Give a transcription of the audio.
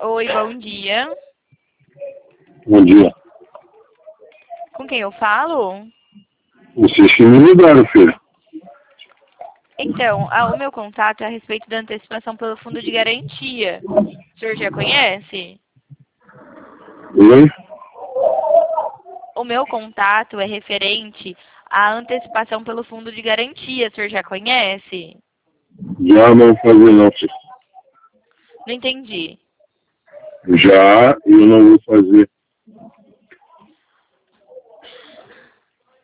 Oi, bom dia. Bom dia. Com quem eu falo? Vocês que me ligaram, filho. Então, o meu contato é a respeito da antecipação pelo fundo de garantia. O senhor já conhece? Oi? O meu contato é referente à antecipação pelo fundo de garantia. O senhor já conhece? Já não fazer não, filho. Não entendi. Já eu não vou fazer.